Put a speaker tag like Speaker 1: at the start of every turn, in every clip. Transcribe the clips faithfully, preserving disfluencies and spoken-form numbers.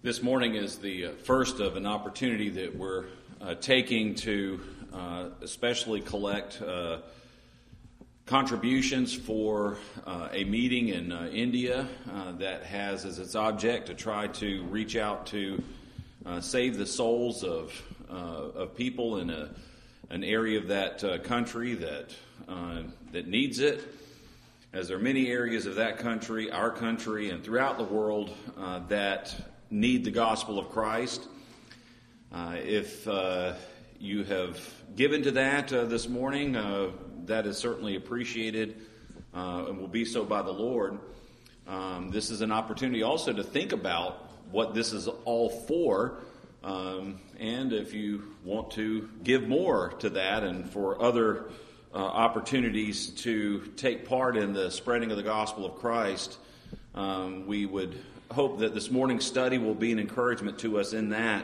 Speaker 1: This morning is the first of an opportunity that we're uh, taking to uh, especially collect uh, contributions for uh, a meeting in uh, India uh, that has as its object to try to reach out to uh, save the souls of uh, of people in a, an area of that uh, country that uh, that needs it. As there are many areas of that country, our country, and throughout the world uh, that need the gospel of Christ. Uh, if uh, you have given to that uh, this morning, uh, that is certainly appreciated uh, and will be so by the Lord. Um, this is an opportunity also to think about what this is all for, um, and if you want to give more to that and for other uh, opportunities to take part in the spreading of the gospel of Christ, um, we would hope that this morning's study will be an encouragement to us in that.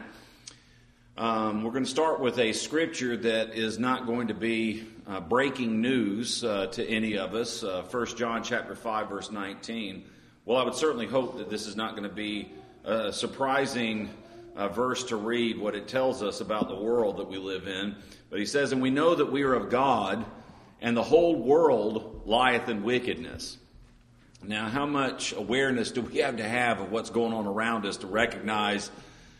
Speaker 1: Um, we're going to start with a scripture that is not going to be uh, breaking news uh, to any of us. Uh, First John chapter five, verse nineteen. Well, I would certainly hope that this is not going to be a surprising uh, verse to read, what it tells us about the world that we live in. But he says, "And we know that we are of God, and the whole world lieth in wickedness." Now, how much awareness do we have to have of what's going on around us to recognize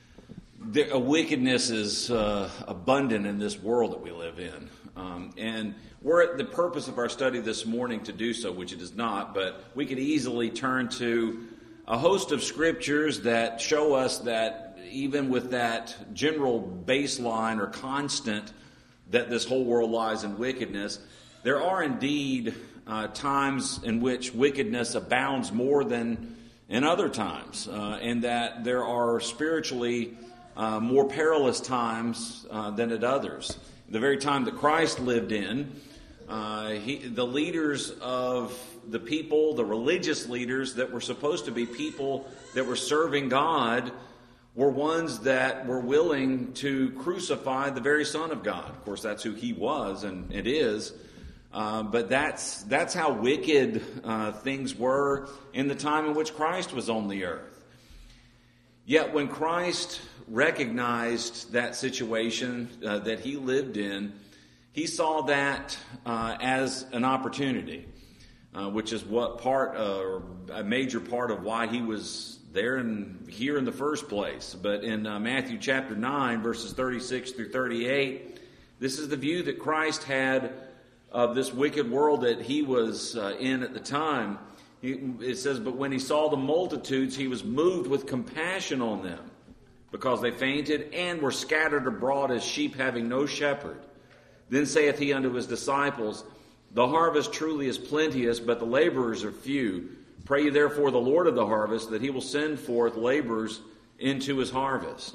Speaker 1: that a wickedness is uh, abundant in this world that we live in? Um, and we're at the purpose of our study this morning to do so, which it is not, but we could easily turn to a host of scriptures that show us that even with that general baseline or constant that this whole world lies in wickedness, there are indeed Uh, times in which wickedness abounds more than in other times, uh, and that there are spiritually uh, more perilous times uh, than at others. The very time that Christ lived in, uh, he, the leaders of the people, the religious leaders that were supposed to be people that were serving God, were ones that were willing to crucify the very Son of God. Of course, that's who he was, and it is. Uh, but that's that's how wicked uh, things were in the time in which Christ was on the earth. Yet when Christ recognized that situation uh, that he lived in, he saw that uh, as an opportunity, uh, which is what part, uh, or a major part of why he was there and here in the first place. But in uh, Matthew chapter nine, verses thirty-six through thirty-eight, this is the view that Christ had of this wicked world that he was uh, in at the time. He, it says, "But when he saw the multitudes, he was moved with compassion on them, because they fainted and were scattered abroad as sheep having no shepherd. Then saith he unto his disciples, The harvest truly is plenteous, but the laborers are few. Pray ye therefore the Lord of the harvest, that he will send forth laborers into his harvest."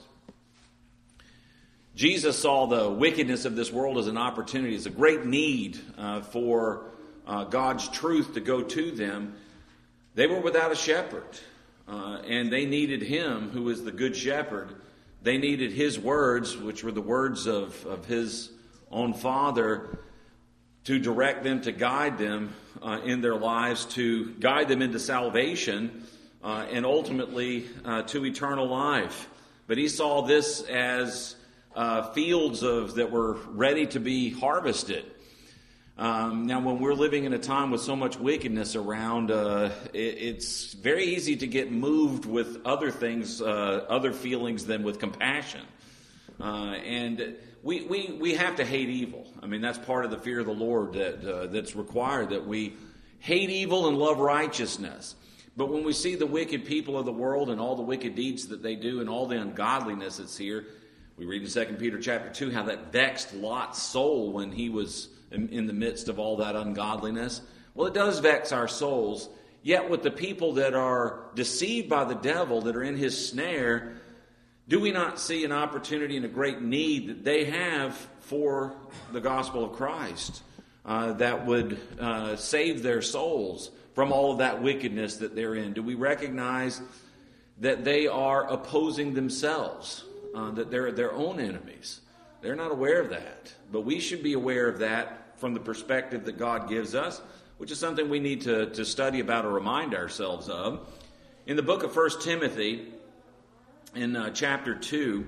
Speaker 1: Jesus saw the wickedness of this world as an opportunity, as a great need uh, for uh, God's truth to go to them. They were without a shepherd, uh, and they needed him who is the good shepherd. They needed his words, which were the words of, of his own Father, to direct them, to guide them uh, in their lives, to guide them into salvation, uh, and ultimately uh, to eternal life. But he saw this as Uh, fields of that were ready to be harvested. Um, now, when we're living in a time with so much wickedness around, uh, it, it's very easy to get moved with other things, uh, other feelings than with compassion. Uh, and we, we we have to hate evil. I mean, that's part of the fear of the Lord that uh, that's required, that we hate evil and love righteousness. But when we see the wicked people of the world and all the wicked deeds that they do and all the ungodliness that's here, we read in Second Peter chapter two how that vexed Lot's soul when he was in, in the midst of all that ungodliness. Well, it does vex our souls. Yet with the people that are deceived by the devil, that are in his snare, do we not see an opportunity and a great need that they have for the gospel of Christ uh, that would uh, save their souls from all of that wickedness that they're in? Do we recognize that they are opposing themselves? Uh, that they're their own enemies. They're not aware of that. But we should be aware of that from the perspective that God gives us, which is something we need to, to study about or remind ourselves of. In the book of First Timothy, in uh, chapter two,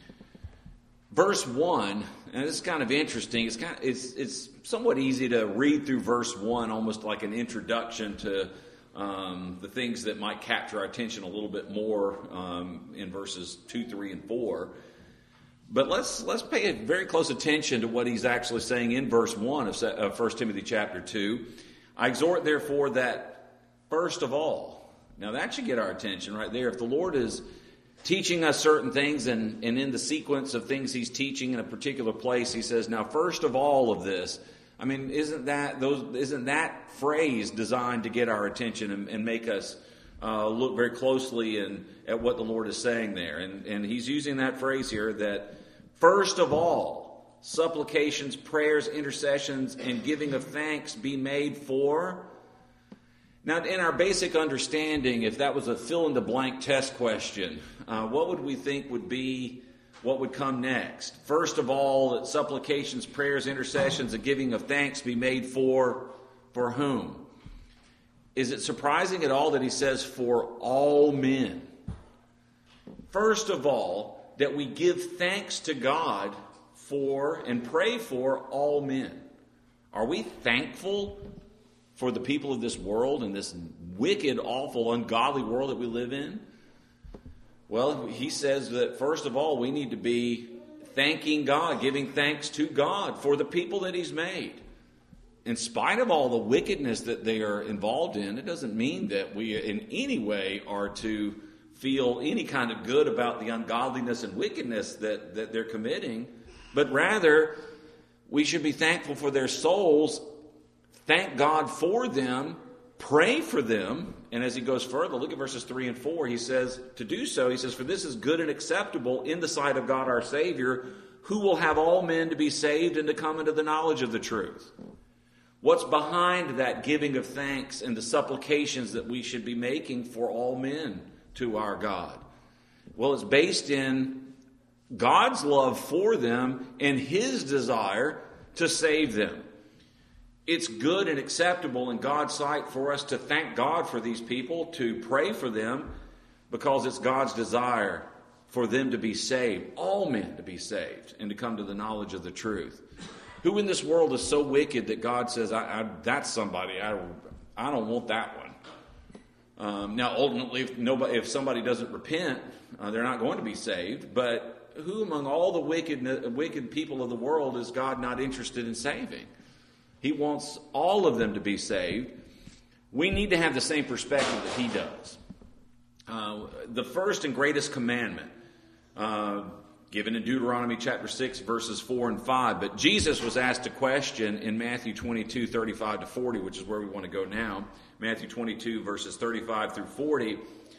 Speaker 1: verse one, and this is kind of interesting. It's kind of, it's it's somewhat easy to read through verse one, almost like an introduction to um, the things that might capture our attention a little bit more um, in verses two, three, and four. But let's let's pay very close attention to what he's actually saying in verse one of First Timothy chapter two. I exhort, therefore, that first of all, now that should get our attention right there. If the Lord is teaching us certain things, and, and in the sequence of things he's teaching in a particular place, he says, now first of all of this, I mean, isn't that those isn't that phrase designed to get our attention and, and make us uh, look very closely in, at what the Lord is saying there? And, and he's using that phrase here that first of all, supplications, prayers, intercessions, and giving of thanks be made for. Now, in our basic understanding, if that was a fill-in-the-blank test question, uh, what would we think would be what would come next? First of all, that supplications, prayers, intercessions, and giving of thanks be made for, for whom? Is it surprising at all that he says for all men? First of all, that we give thanks to God for and pray for all men. Are we thankful for the people of this world and this wicked, awful, ungodly world that we live in? Well, he says that first of all, we need to be thanking God, giving thanks to God for the people that he's made. In spite of all the wickedness that they are involved in, it doesn't mean that we in any way are to feel any kind of good about the ungodliness and wickedness that, that they're committing, but rather we should be thankful for their souls, thank God for them, pray for them. And as he goes further, look at verses three and four. He says, to do so, he says, for this is good and acceptable in the sight of God our Savior, who will have all men to be saved and to come into the knowledge of the truth. What's behind that giving of thanks and the supplications that we should be making for all men to our God? Well, it's based in God's love for them and his desire to save them. It's good and acceptable in God's sight for us to thank God for these people, to pray for them, because it's God's desire for them to be saved, all men to be saved, and to come to the knowledge of the truth. Who in this world is so wicked that God says, I, I, that's somebody, I, I don't want that one. Um, now, ultimately, if, nobody, if somebody doesn't repent, uh, they're not going to be saved. But who among all the wicked, wicked people of the world is God not interested in saving? He wants all of them to be saved. We need to have the same perspective that he does. Uh, the first and greatest commandment, uh, given in Deuteronomy chapter six, verses four and five. But Jesus was asked a question in Matthew twenty-two, thirty-five to forty, which is where we want to go now. Matthew twenty-two, verses thirty-five through forty. It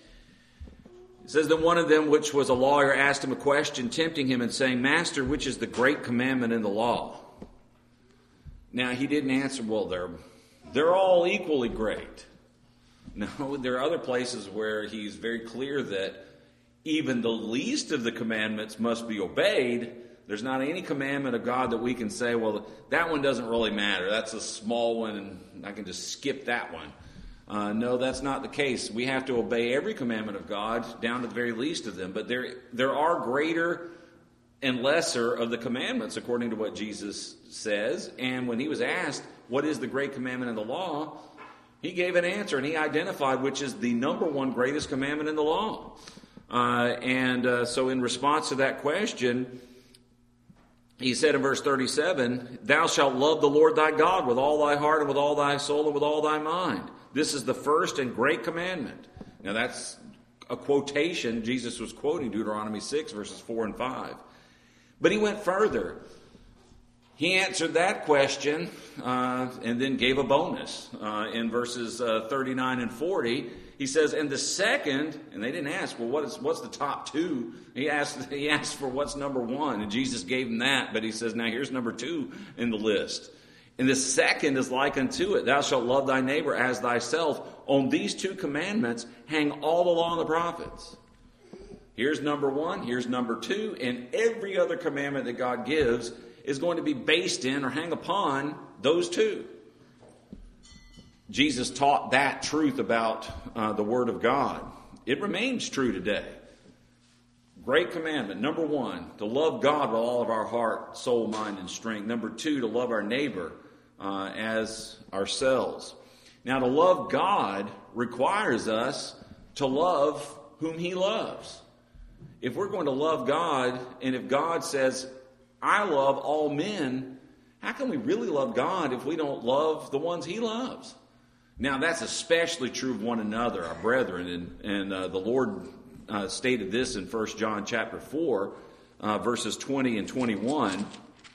Speaker 1: says that one of them, which was a lawyer, asked him a question, tempting him and saying, Master, which is the great commandment in the law? Now, he didn't answer, well, they're, they're all equally great. No, there are other places where he's very clear that even the least of the commandments must be obeyed. There's not any commandment of God that we can say, well, that one doesn't really matter. That's a small one, and I can just skip that one. Uh, no, that's not the case. We have to obey every commandment of God, down to the very least of them. But there, there are greater and lesser of the commandments, according to what Jesus says. And when he was asked, what is the great commandment in the law? He gave an answer, and he identified which is the number one greatest commandment in the law. Uh, and uh, so in response to that question, he said in verse thirty-seven, Thou shalt love the Lord thy God with all thy heart and with all thy soul and with all thy mind. This is the first and great commandment. Now that's a quotation. Jesus was quoting Deuteronomy six, verses four and five. But he went further. He answered that question uh, and then gave a bonus. Uh, in verses uh, thirty-nine and forty, he says, and the second, and they didn't ask, well, what is, what's the top two? He asked, he asked for what's number one, and Jesus gave him that, but he says, now here's number two in the list. And the second is like unto it, thou shalt love thy neighbor as thyself. On these two commandments hang all the law and the prophets. Here's number one, here's number two, and every other commandment that God gives is going to be based in or hang upon those two. Jesus taught that truth about uh, the Word of God. It remains true today. Great commandment. Number one, to love God with all of our heart, soul, mind, and strength. Number two, to love our neighbor uh, as ourselves. Now, to love God requires us to love whom he loves. If we're going to love God, and if God says, I love all men, how can we really love God if we don't love the ones he loves? Now, that's especially true of one another, our brethren, and, and uh, the Lord uh, stated this in First John chapter four, uh, verses twenty and twenty-one.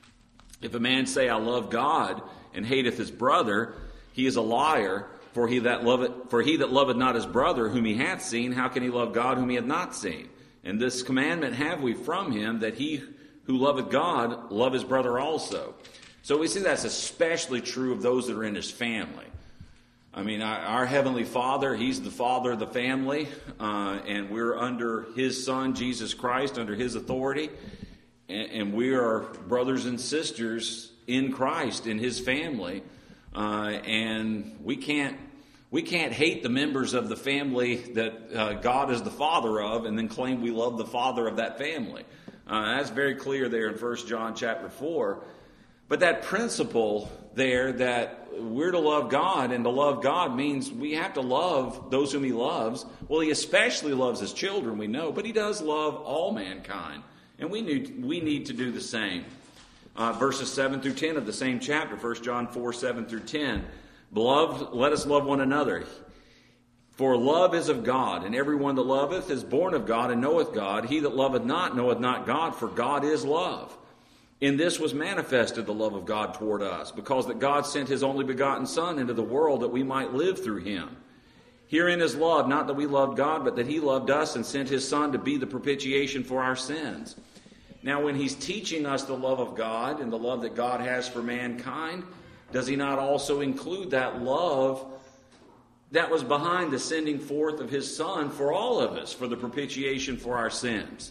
Speaker 1: If a man say, I love God, and hateth his brother, he is a liar, for he that loveth, for he that loveth not his brother whom he hath seen, how can he love God whom he hath not seen? And this commandment have we from him, that he who loveth God love his brother also. So we see that's especially true of those that are in his family. I mean, our, our Heavenly Father, he's the father of the family, uh, and we're under his Son, Jesus Christ, under his authority. And, and we are brothers and sisters in Christ, in his family. Uh, and we can't we can't hate the members of the family that uh, God is the father of and then claim we love the father of that family. Uh, that's very clear there in First John chapter four. But that principle there that we're to love God, and to love God means we have to love those whom he loves. Well, he especially loves his children, we know, but he does love all mankind. And we need, we need to do the same. Uh, verses seven through ten of the same chapter, First John four, seven through ten. Beloved, let us love one another. For love is of God, and everyone that loveth is born of God and knoweth God. He that loveth not knoweth not God, for God is love. In this was manifested the love of God toward us, because that God sent his only begotten Son into the world that we might live through him. Herein is love, not that we loved God, but that he loved us and sent his Son to be the propitiation for our sins. Now, when he's teaching us the love of God and the love that God has for mankind, does he not also include that love that was behind the sending forth of his Son for all of us, for the propitiation for our sins?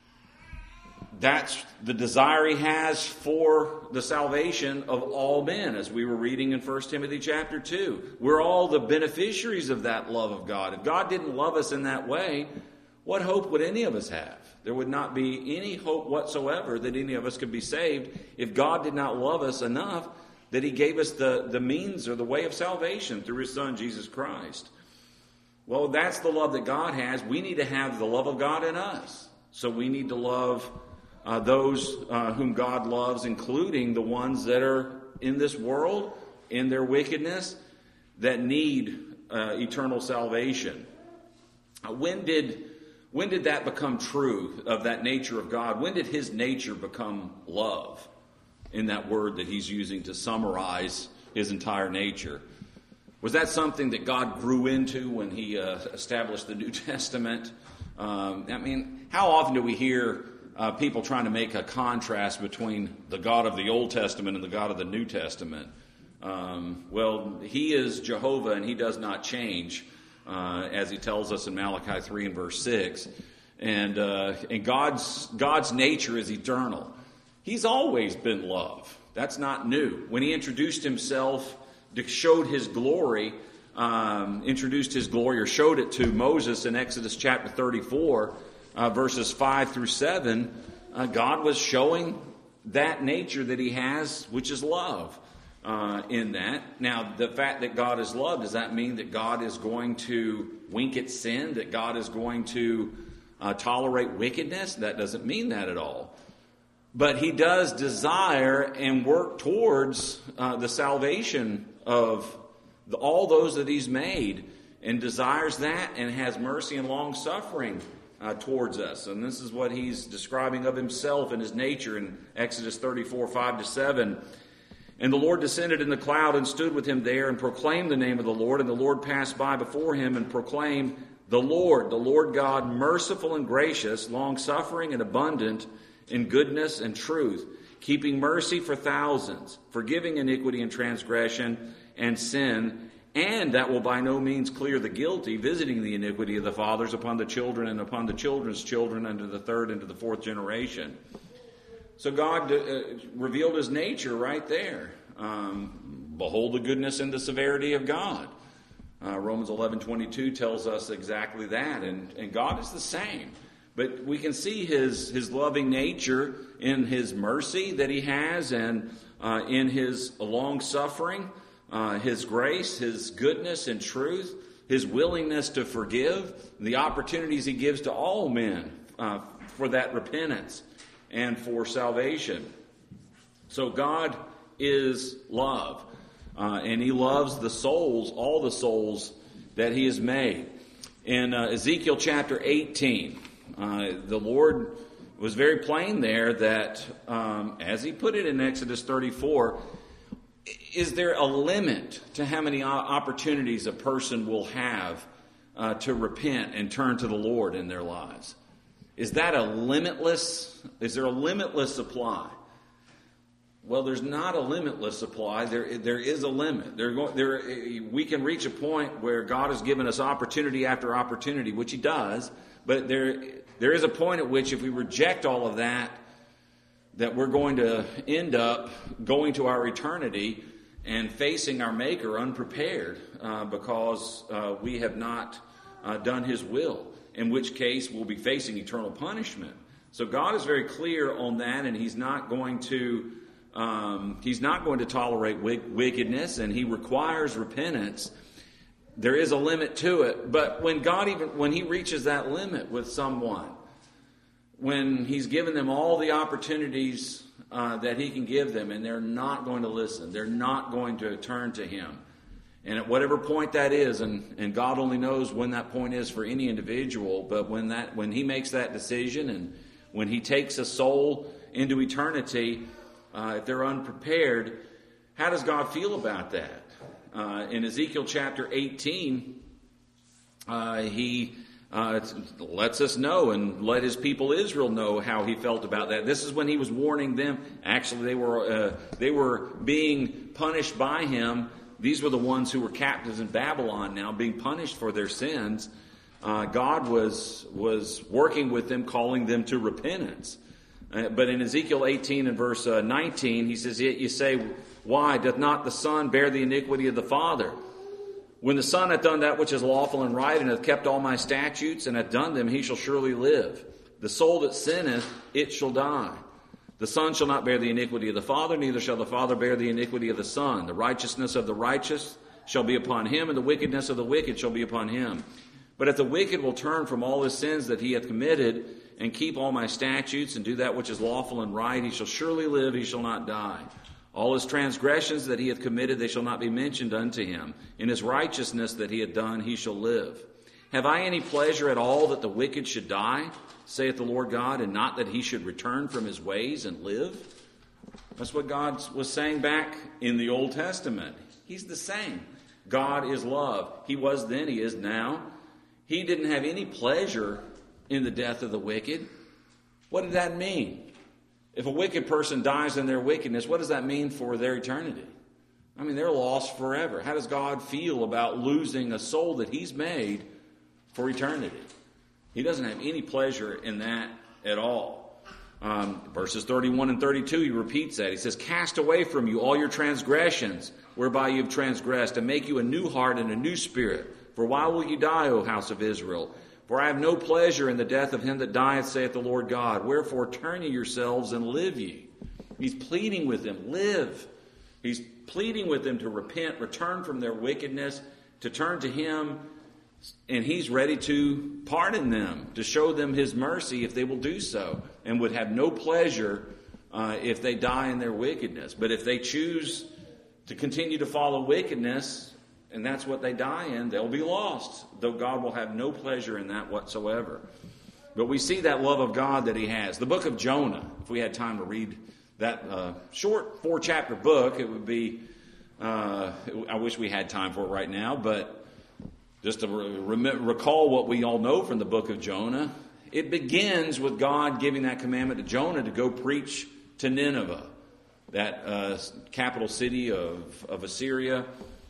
Speaker 1: That's the desire he has for the salvation of all men, as we were reading in First Timothy chapter two. We're all the beneficiaries of that love of God. If God didn't love us in that way, what hope would any of us have? There would not be any hope whatsoever that any of us could be saved if God did not love us enough that he gave us the, the means or the way of salvation through his Son, Jesus Christ. Well, that's the love that God has. We need to have the love of God in us. So we need to love Uh, those uh, whom God loves, including the ones that are in this world, in their wickedness, that need uh, eternal salvation. Uh, when did when did that become true of that nature of God? When did his nature become love, in that word that he's using to summarize his entire nature? Was that something that God grew into when he uh, established the New Testament? Um, I mean, how often do we hear Uh, people trying to make a contrast between the God of the Old Testament and the God of the New Testament? Um, well, he is Jehovah and he does not change, uh, as he tells us in Malachi three and verse six. And, uh, and God's, God's nature is eternal. He's always been love. That's not new. When he introduced himself, showed his glory, um, introduced his glory or showed it to Moses in Exodus chapter thirty-four, Uh, verses five through seven, uh, God was showing that nature that he has, which is love, uh, in that. Now, the fact that God is love, does that mean that God is going to wink at sin? That God is going to uh, tolerate wickedness? That doesn't mean that at all. But he does desire and work towards uh, the salvation of the, all those that he's made, and desires that and has mercy and long suffering Uh, towards us. And this is what he's describing of himself and his nature in Exodus thirty-four, five to seven. And the Lord descended in the cloud and stood with him there and proclaimed the name of the Lord. And the Lord passed by before him and proclaimed, The Lord, the Lord God, merciful and gracious, long-suffering and abundant in goodness and truth, keeping mercy for thousands, forgiving iniquity and transgression and sin, and that will by no means clear the guilty, visiting the iniquity of the fathers upon the children and upon the children's children unto the third and to the fourth generation. So God uh, revealed his nature right there. Um, Behold the goodness and the severity of God. Uh, Romans eleven twenty-two tells us exactly that. And, and God is the same. But we can see his, his loving nature in his mercy that he has, and uh, in his long-suffering, uh, his grace, his goodness and truth, his willingness to forgive, the opportunities he gives to all men uh, for that repentance and for salvation. So God is love, uh, and he loves the souls, all the souls that he has made. In uh, Ezekiel chapter eighteen, uh, the Lord was very plain there that, um, as he put it in Exodus thirty-four, is there a limit to how many opportunities a person will have uh, to repent and turn to the Lord in their lives? Is that a limitless, is there a limitless supply? Well, there's not a limitless supply. There, there is a limit. There, there, we can reach a point where God has given us opportunity after opportunity, which he does, but there, there is a point at which if we reject all of that, that we're going to end up going to our eternity and facing our Maker unprepared uh, because uh, we have not uh, done his will, in which case we'll be facing eternal punishment. So God is very clear on that, and he's not going to um, he's not going to tolerate wickedness, and he requires repentance. There is a limit to it, but when God even when he reaches that limit with someone, when he's given them all the opportunities uh, that he can give them, and they're not going to listen, they're not going to turn to him. And at whatever point that is, and, and God only knows when that point is for any individual, but when that when he makes that decision and when he takes a soul into eternity, uh, if they're unprepared, how does God feel about that? Uh, in Ezekiel chapter eighteen, uh, he... Uh, it lets us know and let his people Israel know how he felt about that. This is when he was warning them. Actually, they were uh, they were being punished by him. These were the ones who were captives in Babylon now, being punished for their sins. Uh, God was was working with them, calling them to repentance. Uh, but in Ezekiel eighteen and verse uh, nineteen, he says, "Yet you say, why doth not the Son bear the iniquity of the Father? When the Son hath done that which is lawful and right, and hath kept all my statutes, and hath done them, he shall surely live. The soul that sinneth, it shall die. The Son shall not bear the iniquity of the Father, neither shall the Father bear the iniquity of the Son. The righteousness of the righteous shall be upon him, and the wickedness of the wicked shall be upon him. But if the wicked will turn from all his sins that he hath committed, and keep all my statutes, and do that which is lawful and right, he shall surely live, he shall not die. All his transgressions that he hath committed, they shall not be mentioned unto him. In his righteousness that he hath done, he shall live. Have I any pleasure at all that the wicked should die, saith the Lord God, and not that he should return from his ways and live?" That's what God was saying back in the Old Testament. He's the same. God is love. He was then, he is now. He didn't have any pleasure in the death of the wicked. What did that mean? If a wicked person dies in their wickedness, what does that mean for their eternity? I mean, they're lost forever. How does God feel about losing a soul that he's made for eternity? He doesn't have any pleasure in that at all. Um, verses thirty-one and thirty-two, he repeats that. He says, "Cast away from you all your transgressions, whereby you have transgressed, and make you a new heart and a new spirit. For why will you die, O house of Israel? For I have no pleasure in the death of him that dieth, saith the Lord God. Wherefore turn ye yourselves and live ye." He's pleading with them, live. He's pleading with them to repent, return from their wickedness, to turn to him, and he's ready to pardon them, to show them his mercy if they will do so, and would have no pleasure uh, if they die in their wickedness. But if they choose to continue to follow wickedness, and that's what they die in, they'll be lost, though God will have no pleasure in that whatsoever. But we see that love of God that he has. The book of Jonah, if we had time to read that uh, short four-chapter book, it would be, uh, I wish we had time for it right now, but just to re- recall what we all know from the book of Jonah, it begins with God giving that commandment to Jonah to go preach to Nineveh, that uh, capital city of, of Assyria,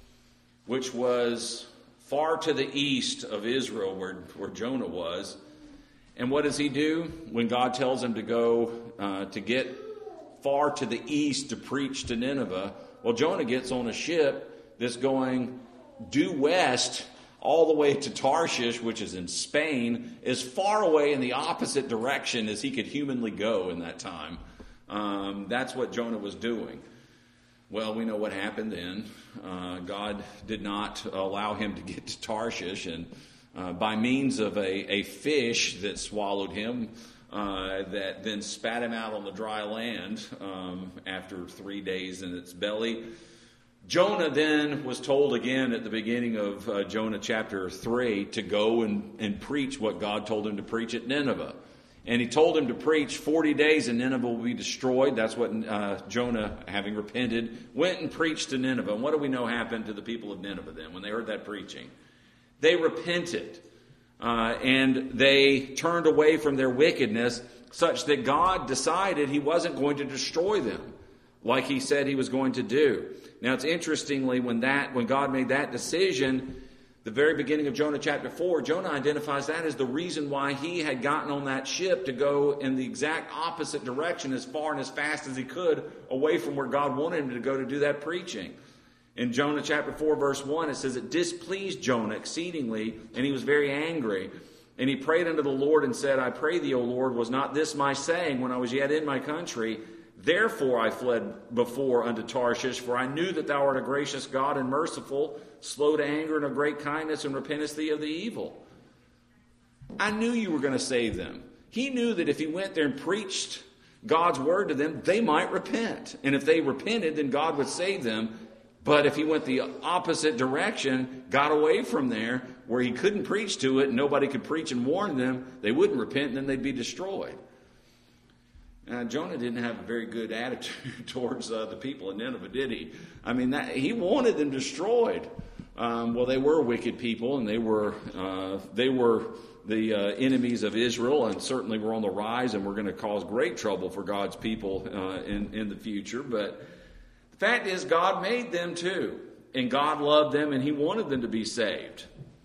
Speaker 1: which was far to the east of Israel, where, where Jonah was. And what does he do when God tells him to go uh, to get far to the east to preach to Nineveh? Well, Jonah gets on a ship that's going due west all the way to Tarshish, which is in Spain, as far away in the opposite direction as he could humanly go in that time. Um, that's what Jonah was doing. Well, we know what happened then. Uh, God did not allow him to get to Tarshish, and uh, by means of a, a fish that swallowed him, uh, that then spat him out on the dry land um, after three days in its belly, Jonah then was told again at the beginning of uh, Jonah chapter three to go and, and preach what God told him to preach at Nineveh. And he told him to preach forty days and Nineveh will be destroyed. That's what uh, Jonah, having repented, went and preached to Nineveh. And what do we know happened to the people of Nineveh then when they heard that preaching? They repented uh, and they turned away from their wickedness such that God decided he wasn't going to destroy them like he said he was going to do. Now, it's interestingly, when that when God made that decision, the very beginning of Jonah chapter four, Jonah identifies that as the reason why he had gotten on that ship to go in the exact opposite direction as far and as fast as he could away from where God wanted him to go to do that preaching. In Jonah chapter four, verse one, it says, it displeased Jonah exceedingly, and he was very angry. And he prayed unto the Lord and said, I pray thee, O Lord, was not this my saying when I was yet in my country? Therefore I fled before unto Tarshish, for I knew that thou art a gracious God and merciful, slow to anger and of great kindness, and repentest thee of the evil. I knew you were going to save them. He knew that if he went there and preached God's word to them, they might repent. And if they repented, then God would save them. But if he went the opposite direction, got away from there, where he couldn't preach to it, and nobody could preach and warn them, they wouldn't repent, and then they'd be destroyed. Uh, Jonah didn't have a very good attitude towards uh, the people of Nineveh, did he? I mean, that, he wanted them destroyed. Um, well, they were wicked people, and they were uh, they were the uh, enemies of Israel, and certainly were on the rise, and were going to cause great trouble for God's people uh, in in the future. But the fact is, God made them too, and God loved them, and He wanted them to be saved.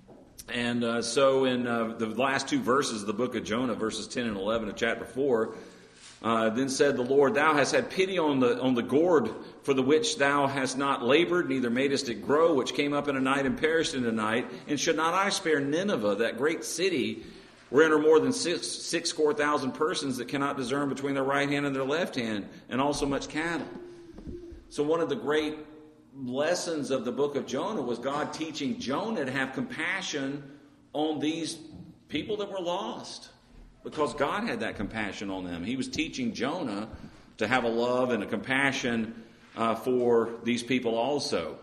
Speaker 1: And uh, so, in uh, the last two verses of the book of Jonah, verses ten and eleven of chapter four. Uh, then said the Lord, thou hast had pity on the on the gourd for the which thou hast not labored, neither madest it grow, which came up in a night and perished in a night. And should not I spare Nineveh, that great city, wherein are more than six, six score thousand persons that cannot discern between their right hand and their left hand, and also much cattle? So one of the great lessons of the book of Jonah was God teaching Jonah to have compassion on these people that were lost. Because God had that compassion on them. He was teaching Jonah to have a love and a compassion uh, for these people also.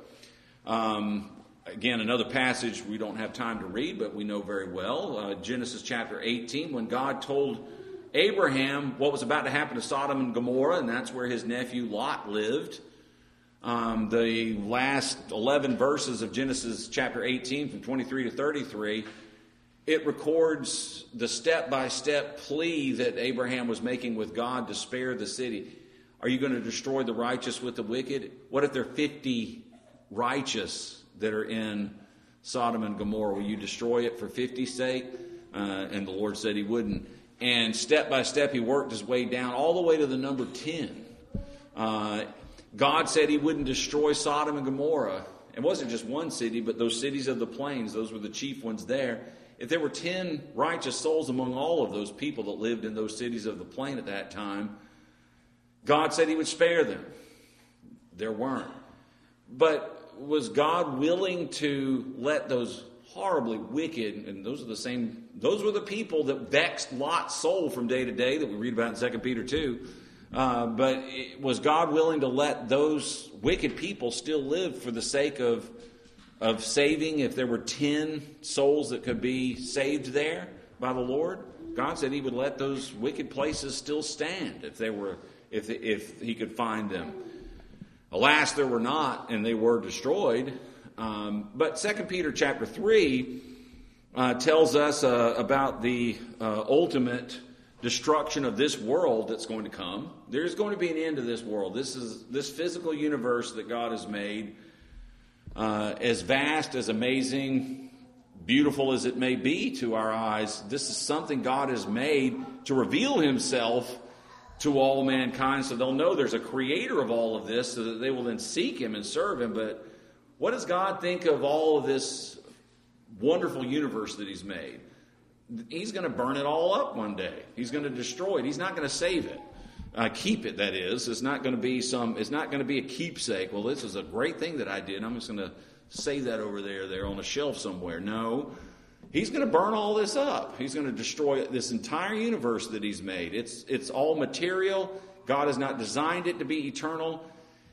Speaker 1: Um, again, another passage we don't have time to read, but we know very well. Uh, Genesis chapter eighteen, when God told Abraham what was about to happen to Sodom and Gomorrah, and that's where his nephew Lot lived. Um, the last eleven verses of Genesis chapter eighteen, from twenty-three to thirty-three, it records the step-by-step plea that Abraham was making with God to spare the city. Are you going to destroy the righteous with the wicked? What if there are fifty righteous that are in Sodom and Gomorrah? Will you destroy it for fifty's sake? Uh, and the Lord said he wouldn't. And step-by-step he worked his way down all the way to the number ten. Uh, God said he wouldn't destroy Sodom and Gomorrah. It wasn't just one city, but those cities of the plains. Those were the chief ones there. If there were ten righteous souls among all of those people that lived in those cities of the plain at that time, God said he would spare them. There weren't. But was God willing to let those horribly wicked, and those are the same, those were the people that vexed Lot's soul from day to day that we read about in Second Peter two. Uh, but it, was God willing to let those wicked people still live for the sake of Of saving, if there were ten souls that could be saved there by the Lord? God said he would let those wicked places still stand if they were, if if he could find them. Alas, there were not, and they were destroyed. Um, but Second Peter chapter three uh, tells us uh, about the uh, ultimate destruction of this world that's going to come. There's going to be an end to this world. This is this physical universe that God has made. Uh, as vast, as amazing, beautiful as it may be to our eyes, this is something God has made to reveal himself to all mankind, so they'll know there's a creator of all of this, so that they will then seek him and serve him. But what does God think of all of this wonderful universe that he's made. He's going to burn it all up one day. He's going to destroy it. He's not going to save it. Uh, keep it, that is. It's not going to be some, it's not going to be a keepsake. Well, this is a great thing that I did. I'm just going to save that over there, there on a shelf somewhere. No. He's going to burn all this up. He's going to destroy this entire universe that he's made. It's, it's all material. God has not designed it to be eternal.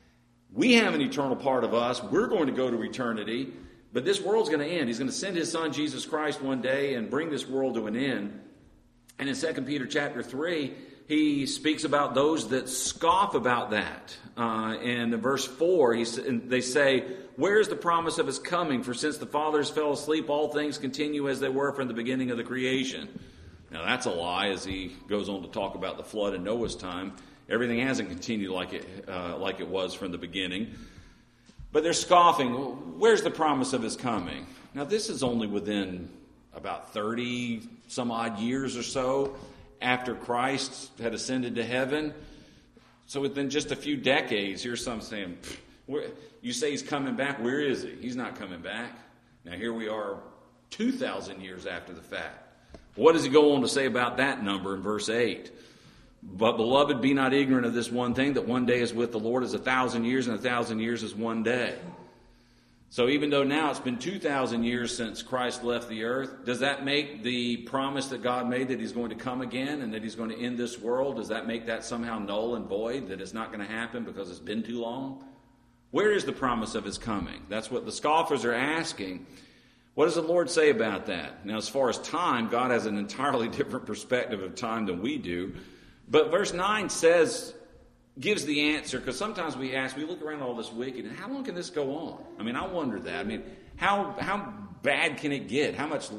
Speaker 1: We have an eternal part of us. We're going to go to eternity. But this world's going to end. He's going to send his son, Jesus Christ, one day and bring this world to an end. And in Second Peter chapter three, he speaks about those that scoff about that. Uh, and in verse four, he, they say, "Where is the promise of his coming? For since the fathers fell asleep, all things continue as they were from the beginning of the creation." Now that's a lie, as he goes on to talk about the flood in Noah's time. Everything hasn't continued like it, uh, like it was from the beginning. But they're scoffing. Where's the promise of his coming? Now this is only within about thirty some odd years or so after Christ had ascended to heaven. So within just a few decades, here's some saying, you say he's coming back, where is he? He's not coming back. Now here we are two thousand years after the fact. What does he go on to say about that number in verse eight? "But beloved, be not ignorant of this one thing, that one day is with the Lord as a thousand years, and a thousand years is one day." So even though now it's been two thousand years since Christ left the earth, does that make the promise that God made that he's going to come again and that he's going to end this world, does that make that somehow null and void, that it's not going to happen because it's been too long? Where is the promise of his coming? That's what the scoffers are asking. What does the Lord say about that? Now, as far as time, God has an entirely different perspective of time than we do. But verse nine says, gives the answer, because sometimes we ask, we look around all this wicked, and how long can this go on? I mean, I wonder that. I mean, how how bad can it get? How much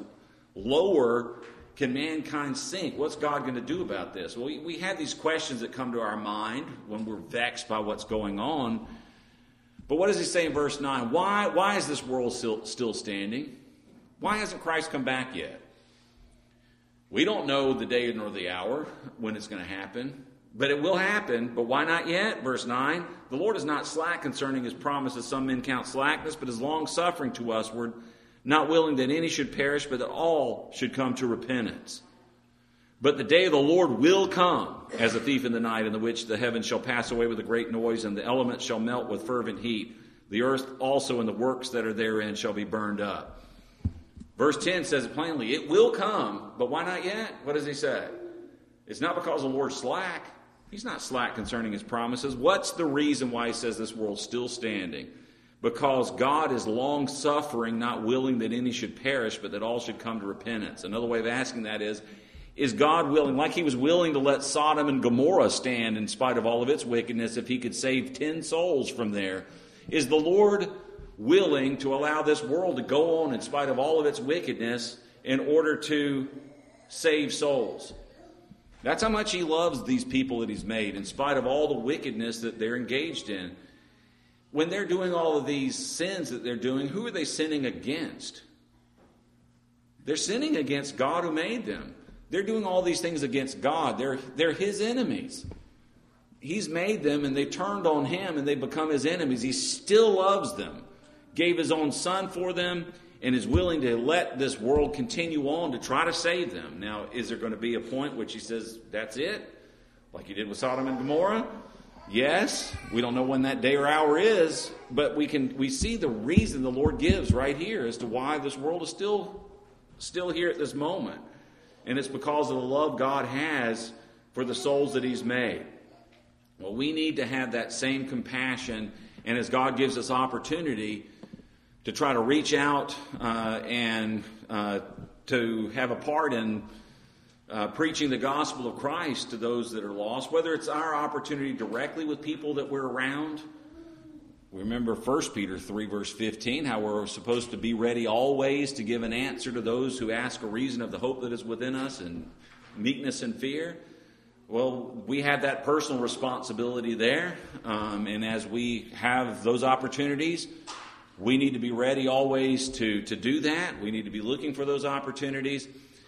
Speaker 1: lower can mankind sink? What's God going to do about this? Well, we, we have these questions that come to our mind when we're vexed by what's going on. But what does he say in verse nine? Why, why is this world still, still standing? Why hasn't Christ come back yet? We don't know the day nor the hour when it's going to happen, but it will happen. But why not yet? Verse nine, "The Lord is not slack concerning his promise, as some men count slackness, but is long-suffering to usward, not willing that any should perish, but that all should come to repentance. But the day of the Lord will come as a thief in the night, in the which the heavens shall pass away with a great noise, and the elements shall melt with fervent heat. The earth also and the works that are therein shall be burned up." Verse ten says it plainly, it will come, but why not yet? What does he say? It's not because the Lord's slack. He's not slack concerning his promises. What's the reason why he says this world's still standing? Because God is long-suffering, not willing that any should perish, but that all should come to repentance. Another way of asking that is, is God willing, like he was willing to let Sodom and Gomorrah stand in spite of all of its wickedness, if he could save ten souls from there? Is the Lord willing to allow this world to go on in spite of all of its wickedness in order to save souls? That's how much he loves these people that he's made, in spite of all the wickedness that they're engaged in. When they're doing all of these sins that they're doing, who are they sinning against? They're sinning against God who made them. They're doing all these things against God. They're, they're his enemies. He's made them, and they turned on him, and they become his enemies. He still loves them, gave his own son for them, and is willing to let this world continue on to try to save them. Now, is there going to be a point which he says, that's it? Like he did with Sodom and Gomorrah? Yes. We don't know when that day or hour is, but we can we see the reason the Lord gives right here as to why this world is still, still here at this moment. And it's because of the love God has for the souls that he's made. Well, we need to have that same compassion, and as God gives us opportunity to try to reach out uh, and uh, to have a part in uh, preaching the gospel of Christ to those that are lost, whether it's our opportunity directly with people that we're around. Remember First Peter three, verse fifteen, how we're supposed to be ready always to give an answer to those who ask a reason of the hope that is within us in meekness and fear. Well, we have that personal responsibility there, um, and as we have those opportunities, we need to be ready always to, to do that. We need to be looking for those opportunities.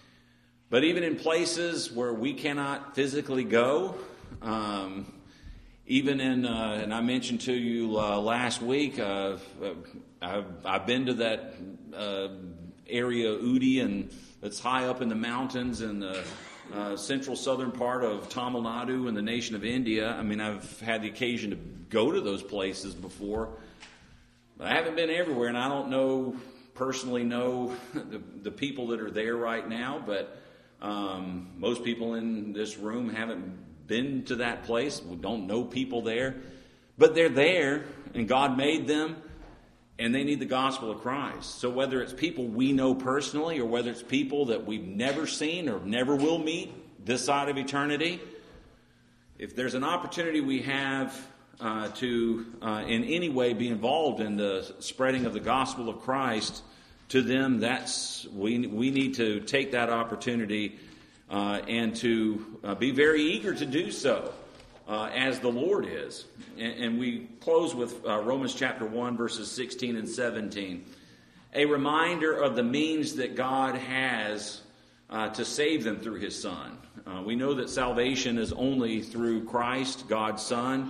Speaker 1: But even in places where we cannot physically go, um, even in, uh, and I mentioned to you uh, last week, uh, I've, I've been to that uh, area Udi, and that's high up in the mountains in the uh, central southern part of Tamil Nadu in the nation of India. I mean, I've had the occasion to go to those places before, but I haven't been everywhere, and I don't know personally know the, the people that are there right now, but um, most people in this room haven't been to that place. We don't know people there, but they're there, and God made them, and they need the gospel of Christ. So whether it's people we know personally or whether it's people that we've never seen or never will meet this side of eternity, if there's an opportunity we have uh, to uh, in any way be involved in the spreading of the gospel of Christ to them, that's we we need to take that opportunity uh, and to uh, be very eager to do so. Uh, as the Lord is. And, and we close with uh, Romans chapter one, verses sixteen and seventeen. A reminder of the means that God has uh, to save them through His Son. Uh, we know that salvation is only through Christ, God's Son.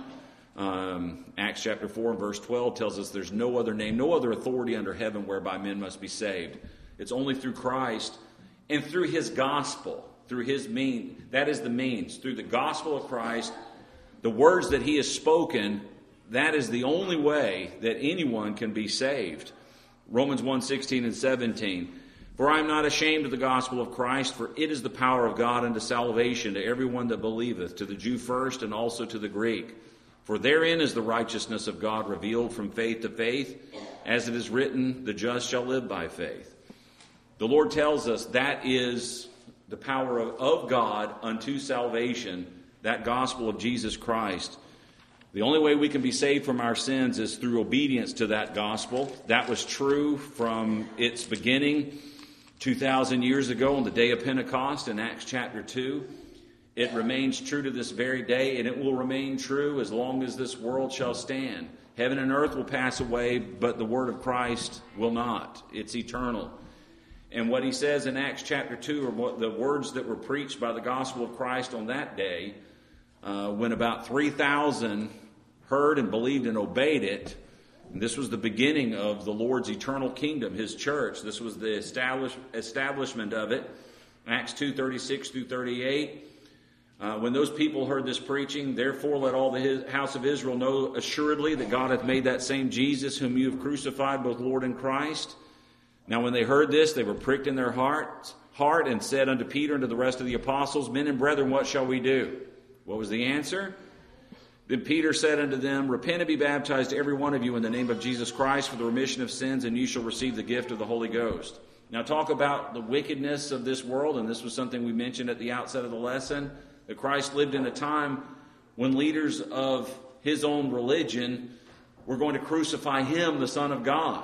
Speaker 1: Um, Acts chapter four and verse twelve tells us there's no other name, no other authority under heaven whereby men must be saved. It's only through Christ and through His gospel, through His mean. That is the means. Through the gospel of Christ, the words that He has spoken, that is the only way that anyone can be saved. Romans one, sixteen and seventeen. For I am not ashamed of the gospel of Christ, for it is the power of God unto salvation to everyone that believeth, to the Jew first and also to the Greek. For therein is the righteousness of God revealed from faith to faith, as it is written, the just shall live by faith. The Lord tells us that is the power of, of God unto salvation, that gospel of Jesus Christ. The only way we can be saved from our sins is through obedience to that gospel. That was true from its beginning two thousand years ago on the day of Pentecost in Acts chapter two. It remains true to this very day, and it will remain true as long as this world shall stand. Heaven and earth will pass away, but the word of Christ will not. It's eternal. And what he says in Acts chapter two are what the words that were preached by the gospel of Christ on that day, uh, when about three thousand heard and believed and obeyed it. And this was the beginning of the Lord's eternal kingdom, His church. This was the establish, establishment of it. Acts two, thirty-six through thirty-eight. Uh, when those people heard this preaching, therefore let all the house of Israel know assuredly that God hath made that same Jesus whom you have crucified, both Lord and Christ. Now when they heard this, they were pricked in their heart, heart and said unto Peter and to the rest of the apostles, Men and brethren, what shall we do? What was the answer? Then Peter said unto them, Repent and be baptized every one of you in the name of Jesus Christ for the remission of sins, and you shall receive the gift of the Holy Ghost. Now talk about the wickedness of this world, and this was something we mentioned at the outset of the lesson, that Christ lived in a time when leaders of His own religion were going to crucify Him, the Son of God.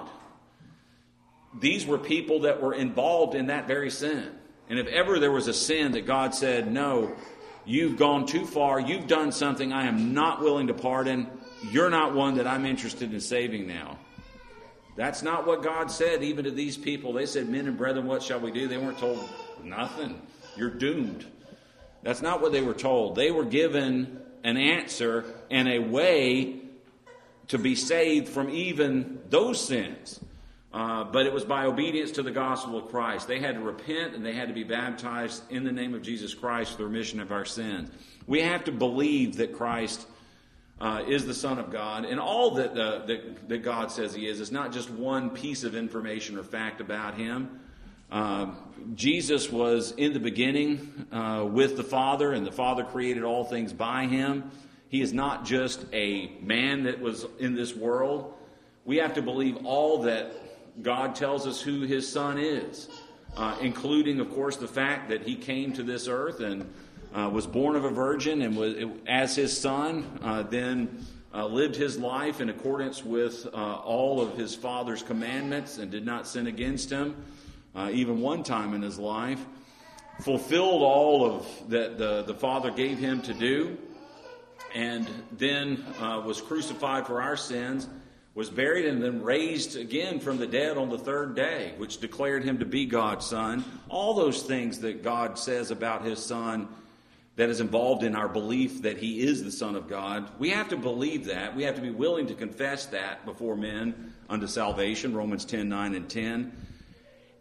Speaker 1: These were people that were involved in that very sin. And if ever there was a sin that God said, no, you've gone too far, you've done something I am not willing to pardon, you're not one that I'm interested in saving now. That's not what God said even to these people. They said, Men and brethren, what shall we do? They weren't told nothing. You're doomed. That's not what they were told. They were given an answer and a way to be saved from even those sins. Uh, but it was by obedience to the gospel of Christ. They had to repent and they had to be baptized in the name of Jesus Christ for the remission of our sins. We have to believe that Christ uh, is the Son of God, and all that, uh, that that God says He is. It's not just one piece of information or fact about Him. Uh, Jesus was in the beginning uh, with the Father, and the Father created all things by Him. He is not just a man that was in this world. We have to believe all that God tells us who His Son is, uh, including, of course, the fact that He came to this earth and uh, was born of a virgin and was, as His Son, uh, then uh, lived His life in accordance with uh, all of His Father's commandments and did not sin against Him, uh, even one time in His life, fulfilled all of that the, the Father gave Him to do, and then uh, was crucified for our sins, was buried, and then raised again from the dead on the third day, which declared Him to be God's Son. All those things that God says about His Son that is involved in our belief that He is the Son of God, we have to believe that. We have to be willing to confess that before men unto salvation, Romans ten, nine and ten.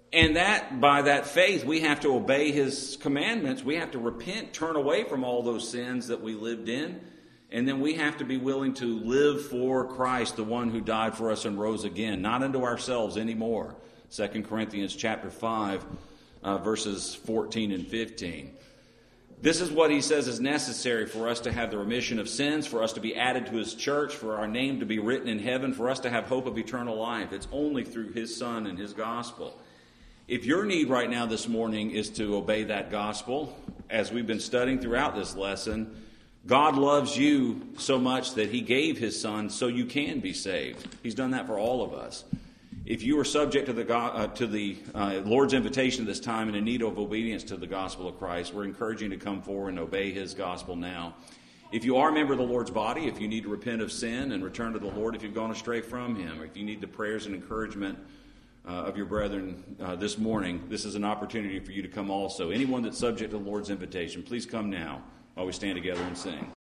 Speaker 1: And that, by that faith, we have to obey his commandments. We have to repent, turn away from all those sins that we lived in. And then we have to be willing to live for Christ, the one who died for us and rose again, not unto ourselves anymore. Second Corinthians chapter five, uh, verses fourteen and fifteen. This is what he says is necessary for us to have the remission of sins, for us to be added to his church, for our name to be written in heaven, for us to have hope of eternal life. It's only through his Son and his gospel. If your need right now this morning is to obey that gospel, as we've been studying throughout this lesson, God loves you so much that he gave his Son so you can be saved. He's done that for all of us. If you are subject to the uh, to the uh, Lord's invitation this time and in need of obedience to the gospel of Christ, we're encouraging you to come forward and obey his gospel now. If you are a member of the Lord's body, if you need to repent of sin and return to the Lord, if you've gone astray from him, or if you need the prayers and encouragement Uh, of your brethren uh, this morning, this is an opportunity for you to come also. Anyone that's subject to the Lord's invitation, please come now while we stand together and sing.